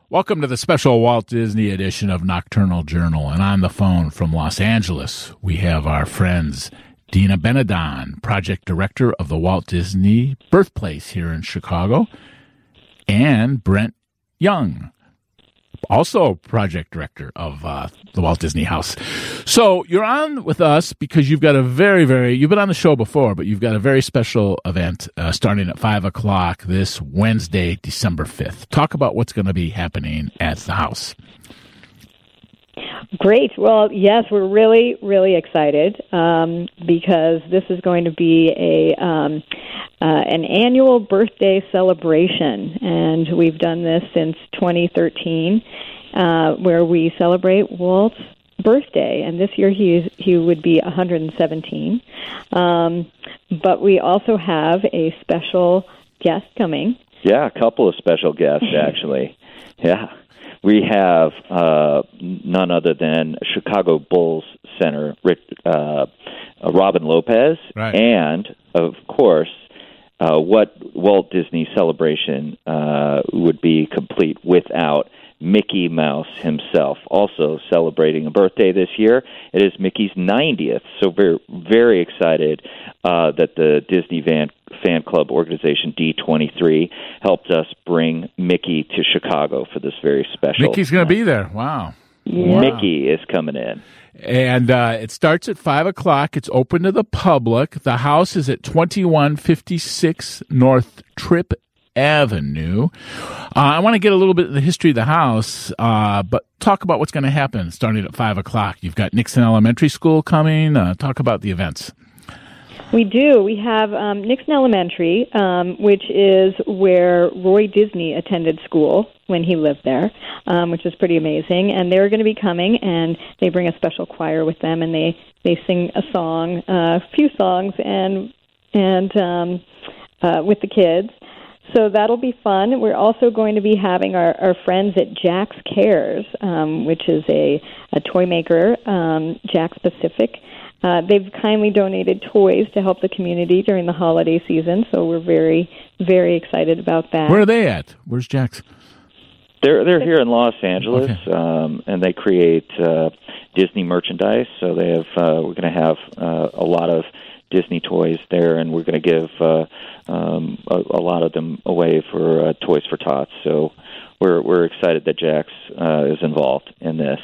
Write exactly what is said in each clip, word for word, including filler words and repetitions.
Welcome to the special Walt Disney edition of Nocturnal Journal. And on the phone from Los Angeles, we have our friends Dina Benadon, project director of the Walt Disney Birthplace here in Chicago, and Brent Young, also project director of uh, the Walt Disney House. So you're on with us because you've got a very, very, you've been on the show before, but you've got a very special event uh, starting at five o'clock this Wednesday, December fifth. Talk about what's going to be happening at the house. Great. Well, yes, we're really, really excited um, because this is going to be a um, uh, an annual birthday celebration, and we've done this since twenty thirteen, uh, where we celebrate Walt's birthday, and this year he is, he would be one hundred seventeen. Um, but we also have a special guest coming. Yeah, a couple of special guests, actually. Yeah. We have uh, none other than Chicago Bulls center Rick, uh, Robin Lopez, right. And, of course, uh, what Walt Disney Celebration uh, would be complete without Mickey Mouse himself, also celebrating a birthday this year. It is Mickey's ninetieth, so we're very excited uh, that the Disney Van Fan Club organization D twenty-three helped us bring Mickey to Chicago for this very special. Mickey's going to be there. Wow. Yeah. Mickey is coming in. And uh, it starts at five o'clock. It's open to the public. The house is at twenty-one fifty-six North Tripp Avenue. Uh, I want to get a little bit of the history of the house, uh, but talk about what's going to happen starting at five o'clock. You've got Nixon Elementary School coming. Uh, talk about the events. We do. We have um, Nixon Elementary, um, which is where Roy Disney attended school when he lived there, um, which is pretty amazing. And they're going to be coming, and they bring a special choir with them, and they, they sing a song, uh, a few songs, and and um, uh, with the kids. So that'll be fun. We're also going to be having our, our friends at Jack's Cares, um, which is a, a toy maker, um, Jack's Pacific. Uh, they've kindly donated toys to help the community during the holiday season, so we're very, very excited about that. Where are they at? Where's Jack's? They're they're here in Los Angeles, Okay. um, and they create uh, Disney merchandise. So they have uh, we're going to have uh, a lot of Disney toys there, and we're going to give uh, um, a, a lot of them away for uh, Toys for Tots. So we're we're excited that Jack's uh, is involved in this.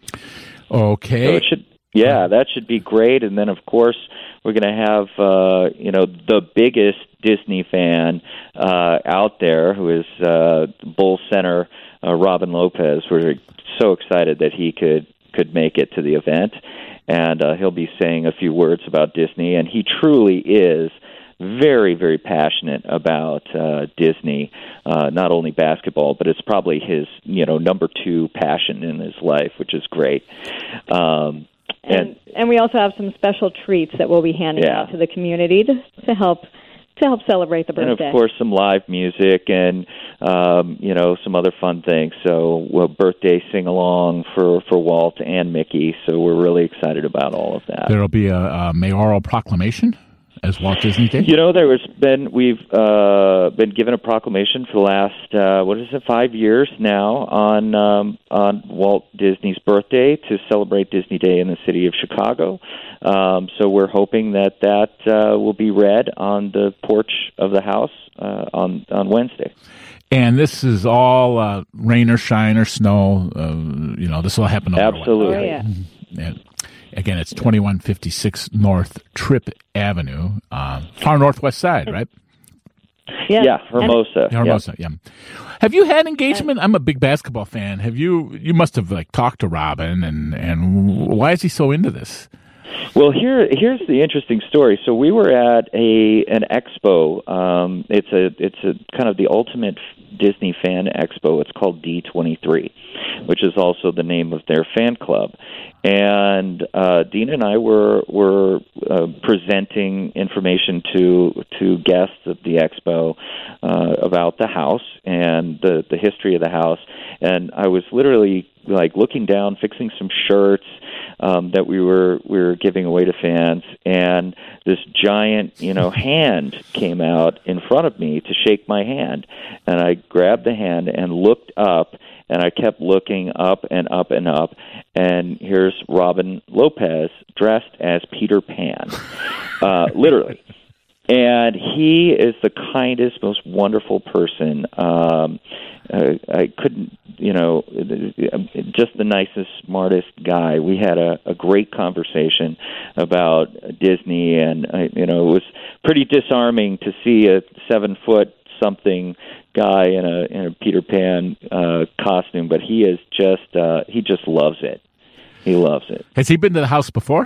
Okay. So it should, yeah, that should be great. And then, of course, we're going to have uh, you know the biggest Disney fan uh, out there, who is uh, Bull Center uh, Robin Lopez. We're so excited that he could could make it to the event. And uh, he'll be saying a few words about Disney, and he truly is very, very passionate about uh, Disney. Uh, not only basketball, but it's probably his, you know, number two passion in his life, which is great. Um, and, and and we also have some special treats that we'll be handing Yeah. out to the community to, to help to help celebrate the birthday. And of course, some live music and um, you know some other fun things. So, well, birthday sing along for for Walt and Mickey. So we're really excited about all of that. There'll be a, a mayoral proclamation as Walt Disney Day. You know, there has been we've uh, been given a proclamation for the last uh, what is it five years now on um, on Walt Disney's birthday to celebrate Disney Day in the city of Chicago. Um, so we're hoping that that uh, will be read on the porch of the house uh, on on Wednesday. And this is all uh, rain or shine or snow. Uh, you know, this will happen. No Absolutely. Oh, yeah. Yeah. Again, it's twenty-one fifty-six North Tripp Avenue, uh, far northwest side, right? Yeah, Yeah, Hermosa. Yeah, Hermosa, yeah. Have you had engagement? I'm a big basketball fan. Have you? You must have like talked to Robin, and and why is he so into this? Well, here here's the interesting story. So we were at a an expo. Um, it's a it's a kind of the ultimate Disney fan expo. It's called D twenty-three, which is also the name of their fan club. And uh, Dina and I were were uh, presenting information to to guests at the expo uh, about the house and the the history of the house. And I was literally like looking down, fixing some shirts um, that we were we were giving away to fans, and this giant you know hand came out in front of me to shake my hand, and I grabbed the hand and looked up. and I kept looking up and up and up, and here's Robin Lopez dressed as Peter Pan, uh, literally. And he is the kindest, most wonderful person. Um, I, I couldn't, you know, just the nicest, smartest guy. We had a, a great conversation about Disney, and, I, you know, it was pretty disarming to see a seven-foot-something guy in a, in a Peter Pan uh, costume, but he is just, uh, he just loves it. He loves it. Has he been to the house before?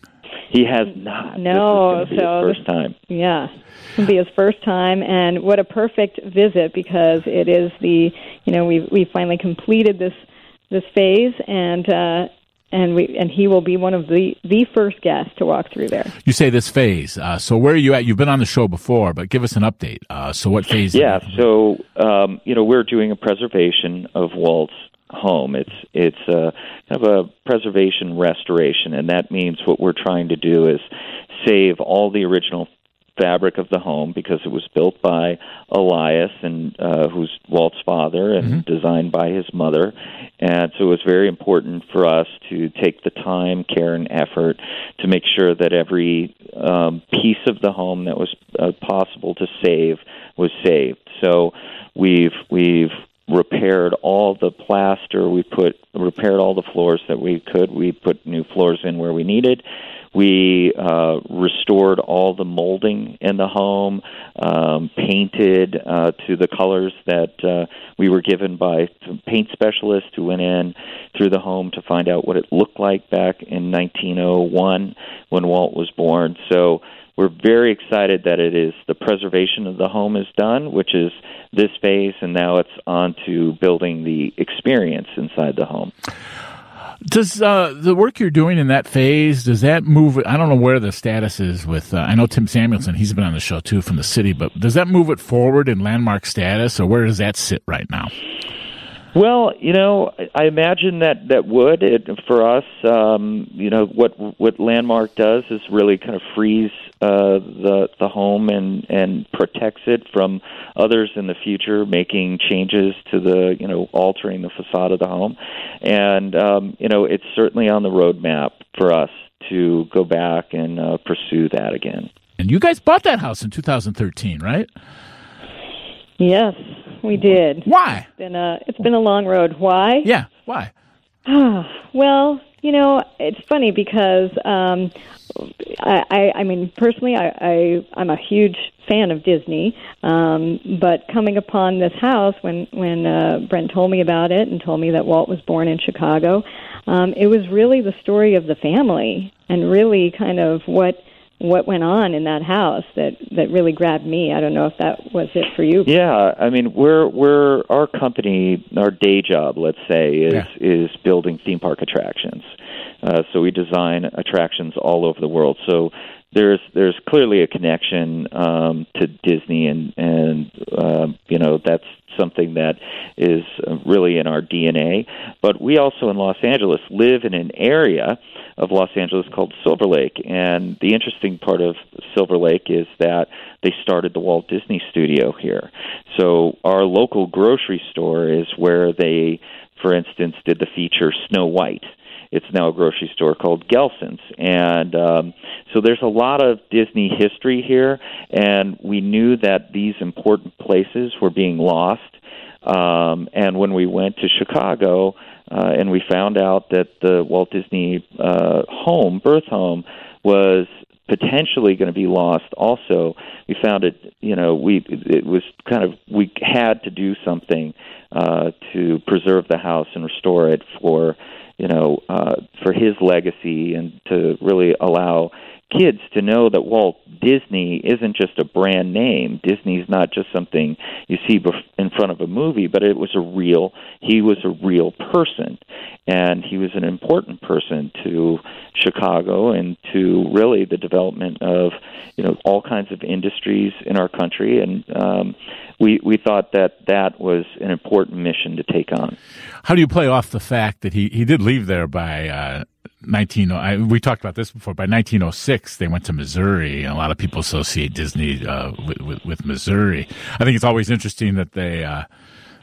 He has not. No, this is so his first time. Yeah, it'll be his first time, and what a perfect visit, because it is the you know we we finally completed this this phase, and uh, and we and he will be one of the the first guests to walk through there. You say this phase. Uh, so where are you at? You've been on the show before, but give us an update. Uh, so what phase? Yeah. So um, you know we're doing a preservation of Walt's home. It's it's a kind of a preservation restoration, and that means what we're trying to do is save all the original fabric of the home, because it was built by Elias, and uh, who's Walt's father, and mm-hmm. designed by his mother. And so it was very important for us to take the time, care, and effort to make sure that every um, piece of the home that was uh, possible to save was saved. So we've we've repaired all the plaster. We put repaired all the floors that we could. We put new floors in where we needed. We uh, restored all the molding in the home, um, painted uh, to the colors that uh, we were given by paint specialists who went in through the home to find out what it looked like back in nineteen oh one when Walt was born. So we're very excited that it is the preservation of the home is done, which is this phase, and now it's on to building the experience inside the home. Does uh, the work you're doing in that phase, does that move it? I don't know where the status is with, uh, I know Tim Samuelson, he's been on the show too from the city, but does that move it forward in landmark status, or where does that sit right now? Well, you know, I imagine that that would. It, for us, um, you know, what what Landmark does is really kind of frees uh, the the home and, and protects it from others in the future making changes to the, you know, altering the facade of the home. And, um, you know, it's certainly on the roadmap for us to go back and uh, pursue that again. And you guys bought that house in two thousand thirteen, right? Yes, we did. Why? It's been a, it's been a long road. Why? Yeah, why? Well, you know, it's funny because um, I, I, I mean, personally, I, I, I'm a huge fan of Disney, um, but coming upon this house when, when uh, Brent told me about it and told me that Walt was born in Chicago, um, it was really the story of the family and really kind of what what went on in that house that, that really grabbed me. I don't know if that was it for you. Yeah, I mean, we're we're our company, our day job, let's say, is yeah. is building theme park attractions. Uh, so we design attractions all over the world. So there's there's clearly a connection um, to Disney, and and uh, you know that's something that is really in our D N A. But we also in Los Angeles live in an area of Los Angeles called Silver Lake, and the interesting part of Silver Lake is that they started the Walt Disney Studio here. So our local grocery store is where they, for instance, did the feature Snow White. It's now a grocery store called Gelson's. And um, so there's a lot of Disney history here, and we knew that these important places were being lost. Um, and when we went to Chicago uh, and we found out that the Walt Disney uh, home, birth home, was potentially going to be lost also, we found it, you know, we it was kind of, we had to do something uh, to preserve the house and restore it for, you know, uh, for his legacy, and to really allow kids to know that Walt Disney isn't just a brand name. Disney's not just something you see in front of a movie, but it was a real, he was a real person. And he was an important person to Chicago and to really the development of, you know, all kinds of industries in our country. And um, we, we thought that that was an important mission to take on. How do you play off the fact that he, he did leave there by uh, nineteen? I, we talked about this before. By nineteen oh six, they went to Missouri, and a lot of people associate Disney uh, with, with, with Missouri. I think it's always interesting that they uh,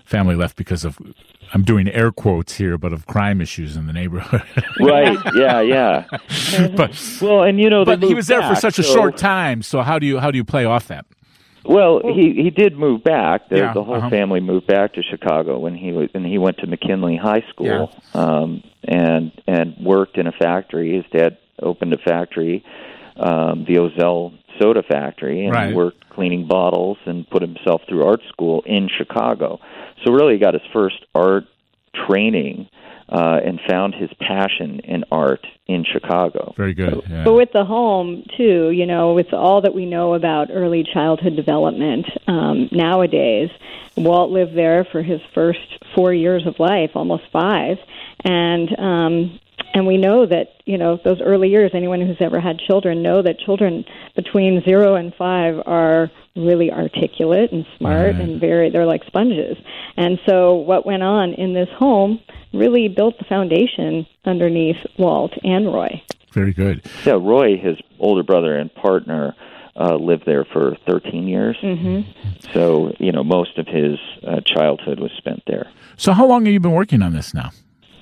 family left because of, I'm doing air quotes here, but of crime issues in the neighborhood. Right. Yeah. Yeah. but well, and you know, but he was there back, for such a so, short time. So how do you how do you play off that? Well, he he did move back. The, yeah, the whole uh-huh. family moved back to Chicago when he was, and he went to McKinley High School, yeah. um, and and worked in a factory. His dad opened a factory, um, the Ozell Soda Factory, and right. he worked cleaning bottles and put himself through art school in Chicago. So really, he got his first art training uh, and found his passion in art in Chicago. Very good. Yeah. But with the home, too, you know, with all that we know about early childhood development um, nowadays, Walt lived there for his first four years of life, almost five, and um, and we know that, you know, those early years, anyone who's ever had children know that children between zero and five are really articulate and smart right. and very, they're like sponges. And so what went on in this home really built the foundation underneath Walt and Roy. Very good. Yeah, Roy, his older brother and partner, uh, lived there for thirteen years. Mm-hmm. So, you know, most of his uh, childhood was spent there. So how long have you been working on this now?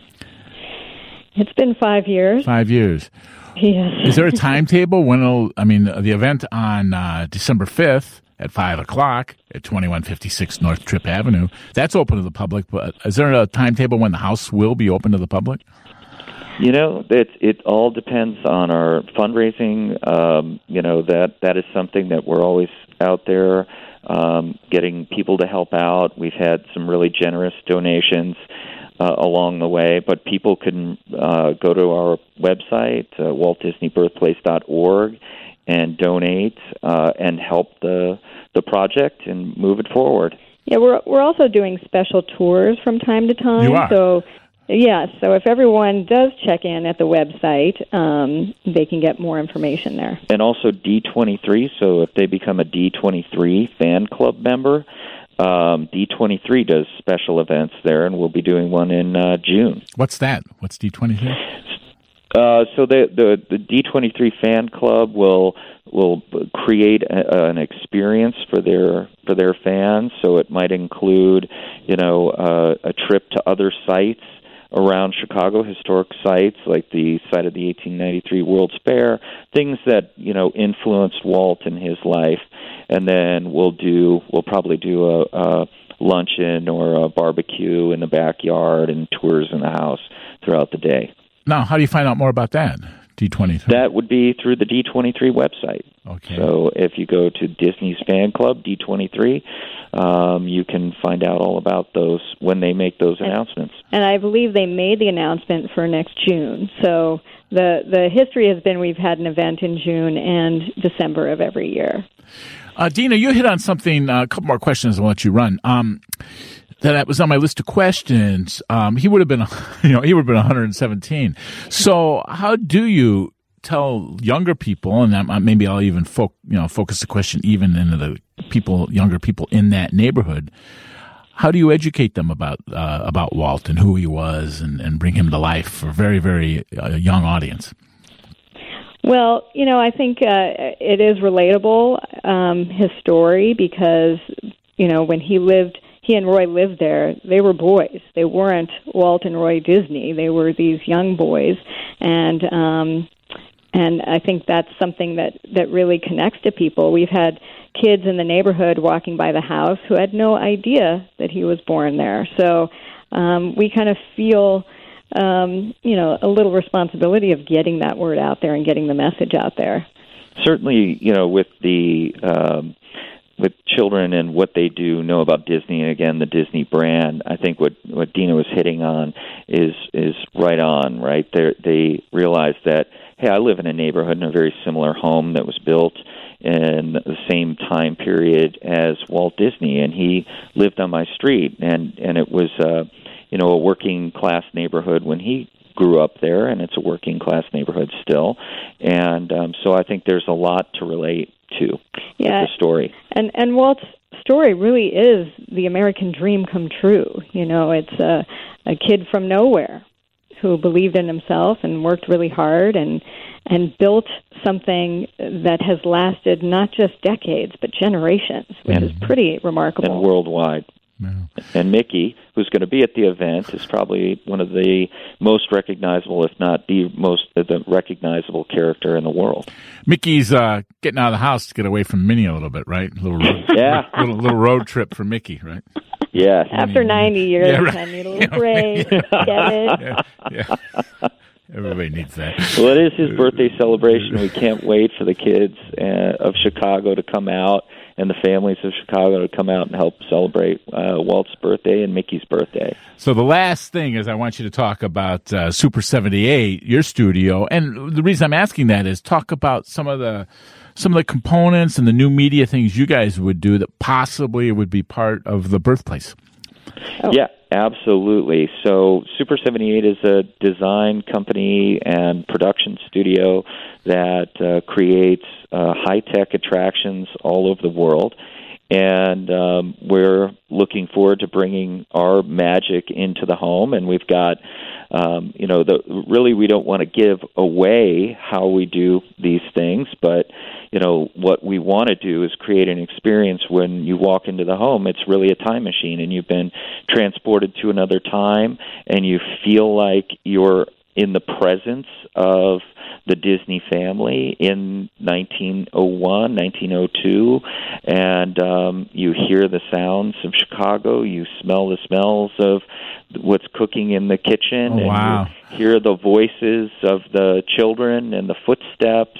It's been five years. Five years. Yes. Is there a timetable when it'll, I mean, the event on uh, December fifth at five o'clock at twenty-one fifty-six North Tripp Avenue, that's open to the public, but is there a timetable when the house will be open to the public? You know, it it all depends on our fundraising. Um, you know, that that is something that we're always out there um, getting people to help out. We've had some really generous donations uh, along the way, but people can uh, go to our website, uh, walt disney birthplace dot org, and donate uh, and help the the project and move it forward. Yeah, we're we're also doing special tours from time to time. You are? So, yeah, so if everyone does check in at the website, um, they can get more information there. And also D twenty-three, so if they become a D twenty-three fan club member, um, D twenty-tee does special events there, and we'll be doing one in uh, June. What's that? What's D twenty-three? Uh, so the, the the D twenty-three fan club will will create a, an experience for their for their fans. So it might include, you know, uh, a trip to other sites around Chicago, historic sites like the site of the eighteen ninety-three World's Fair, things that, you know, influenced Walt in his life, and then we'll do we'll probably do a, a luncheon or a barbecue in the backyard and tours in the house throughout the day. Now, how do you find out more about that, D twenty-three? That would be through the D twenty-three website. Okay. So if you go to Disney's Fan Club, D twenty-three, um, you can find out all about those when they make those announcements. And I believe they made the announcement for next June. So the the history has been we've had an event in June and December of every year. Uh, Dina, you hit on something, uh, a couple more questions I'll let you run. Um, that was on my list of questions. Um, he would have been, you know, he would have been one hundred seventeen. So how do you tell younger people, and that, maybe I'll even fo- you know, focus the question even into the people, younger people in that neighborhood, how do you educate them about uh, about Walt and who he was and, and bring him to life for a very, very uh, young audience? Well, you know, I think uh, it is relatable, um, his story, because, you know, when he lived, he and Roy lived there, they were boys. They weren't Walt and Roy Disney. They were these young boys. And um, and I think that's something that, that really connects to people. We've had kids in the neighborhood walking by the house who had no idea that he was born there. So um, we kind of feel... Um, you know, a little responsibility of getting that word out there and getting the message out there. Certainly, you know, with the um, with children and what they do know about Disney, and again, the Disney brand, I think what, what Dina was hitting on is is right on, right? They they realize that, hey, I live in a neighborhood in a very similar home that was built in the same time period as Walt Disney, and he lived on my street, and, and it was... Uh, you know, a working class neighborhood when he grew up there, and it's a working class neighborhood still. And um, so I think there's a lot to relate to yeah. with the story. And and Walt's story really is the American dream come true. You know, it's a, a kid from nowhere who believed in himself and worked really hard and and built something that has lasted not just decades, but generations, which and, is pretty remarkable. And worldwide. No. And Mickey, who's going to be at the event, is probably one of the most recognizable, if not the most uh, the recognizable character in the world. Mickey's uh, getting out of the house to get away from Minnie a little bit, right? A little road, yeah, little, little road trip for Mickey, right? Yes. After ninety years, yeah, right. I need a little break. Get it? Yeah, yeah. Everybody needs that. Well, it is his birthday celebration. We can't wait for the kids uh, of Chicago to come out and the families of Chicago to come out and help celebrate uh, Walt's birthday and Mickey's birthday. So the last thing is I want you to talk about uh, Super seventy-eight, your studio. And the reason I'm asking that is talk about some of the some of the components and the new media things you guys would do that possibly would be part of the birthplace. Oh. Yeah, absolutely. So Super seventy-eight is a design company and production studio that uh, creates uh, high-tech attractions all over the world. And um, we're looking forward to bringing our magic into the home. And we've got, um, you know, the really we don't want to give away how we do these things, but you know, what we want to do is create an experience when you walk into the home. It's really a time machine, and you've been transported to another time, and you feel like you're in the presence of the Disney family in nineteen oh one, nineteen oh two, and um, you hear the sounds of Chicago, you smell the smells of what's cooking in the kitchen, oh, wow. and you hear the voices of the children and the footsteps,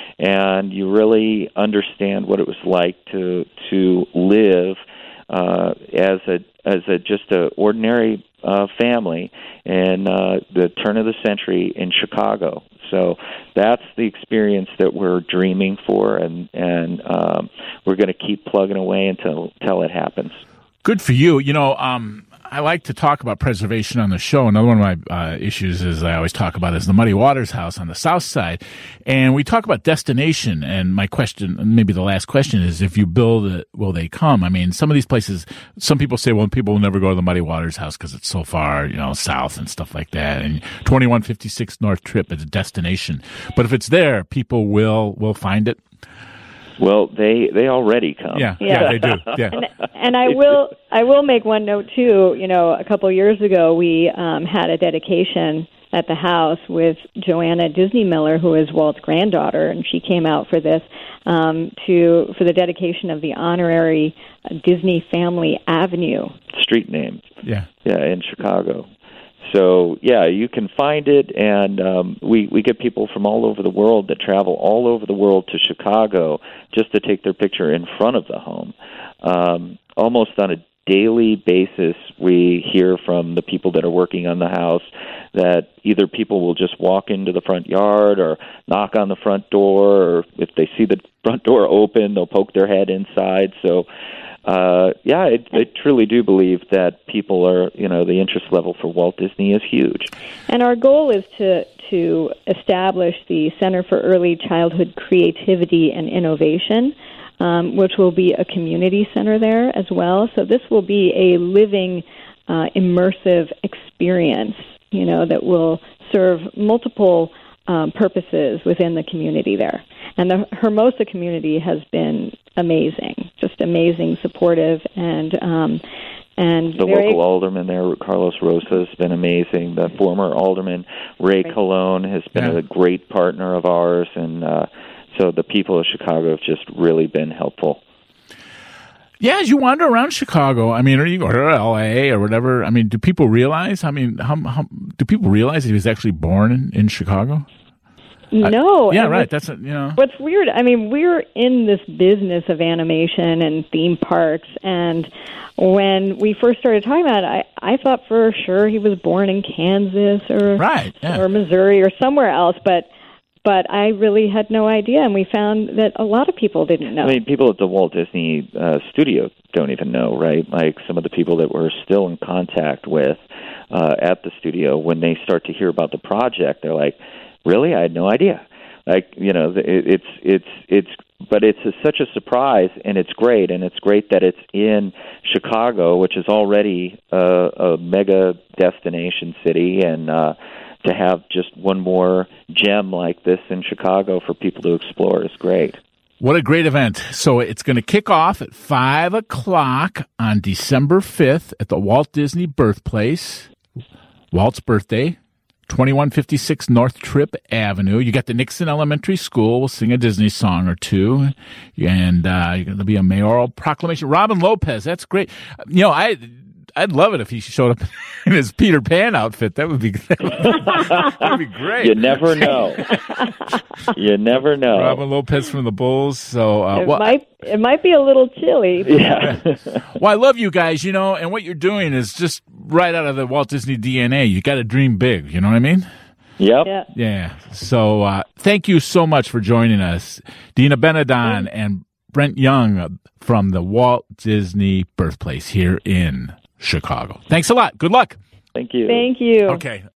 and you really understand what it was like to to live uh, as a as a just a ordinary uh, family in uh, the turn of the century in Chicago. So that's the experience that we're dreaming for, and and um, we're going to keep plugging away until until it happens. Good for you. You know, um, I like to talk about preservation on the show. Another one of my uh, issues is I always talk about is the Muddy Waters House on the south side. And we talk about destination. And my question, maybe the last question, is if you build it, will they come? I mean, some of these places, some people say, well, people will never go to the Muddy Waters House because it's so far, you know, south and stuff like that. And twenty-one fifty-six North Trip is a destination. But if it's there, people will will find it. Well, they they already come. Yeah, yeah, yeah they do. Yeah. And, and I will I will make one note too. You know, a couple of years ago we um, had a dedication at the house with Joanna Disney Miller, who is Walt's granddaughter, and she came out for this um, to for the dedication of the honorary Disney Family Avenue street name. Yeah, yeah, in Chicago. So, yeah, you can find it, and um, we, we get people from all over the world that travel all over the world to Chicago just to take their picture in front of the home. Um, almost on a daily basis, we hear from the people that are working on the house that either people will just walk into the front yard or knock on the front door, or if they see the front door open, they'll poke their head inside. So, Uh, yeah, I, I truly do believe that people are, you know, the interest level for Walt Disney is huge. And our goal is to to establish the Center for Early Childhood Creativity and Innovation, um, which will be a community center there as well. So this will be a living, uh, immersive experience, you know, that will serve multiple um, purposes within the community there. And the Hermosa community has been amazing, just amazing, supportive, and um, and the very local alderman there, Carlos Rosa, has been amazing. The former alderman, Ray Right. Colon, has been Yeah. a great partner of ours, and uh, so the people of Chicago have just really been helpful. Yeah, as you wander around Chicago, I mean, or you or L A or whatever, I mean, do people realize? I mean, how, how do people realize that he was actually born in, in Chicago? no, Yeah, and right. what's- That's a, you know. What's weird, I mean, we're in this business of animation and theme parks, and when we first started talking about it, I, I thought for sure he was born in Kansas or Right, yeah. or Missouri or somewhere else, but but I really had no idea, and we found that a lot of people didn't know. I mean, people at the Walt Disney uh, Studio don't even know, right? Like some of the people that we're still in contact with uh, at the studio, when they start to hear about the project, they're like, really? I had no idea. Like, you know, it, it's it's it's, but it's a, such a surprise, and it's great, and it's great that it's in Chicago, which is already a, a mega destination city, and uh, to have just one more gem like this in Chicago for people to explore is great. What a great event. So it's going to kick off at five o'clock on December fifth at the Walt Disney Birthplace. Walt's birthday, twenty-one fifty-six North Tripp Avenue. You got the Nixon Elementary School. We'll sing a Disney song or two. And uh, there'll be a mayoral proclamation. Robin Lopez, that's great. You know, I... I'd love it if he showed up in his Peter Pan outfit. That would be that would, that would be great. You never know. You never know. Robin Lopez from the Bulls. So uh, it well, might it might be a little chilly. Yeah. Well, I love you guys. You know, and what you're doing is just right out of the Walt Disney D N A. You got to dream big. You know what I mean? Yep. Yeah. Yeah. So uh, thank you so much for joining us, Dina Benadon and Brent Young from the Walt Disney Birthplace here in Chicago. Thanks a lot. Good luck. Thank you. Thank you. Okay.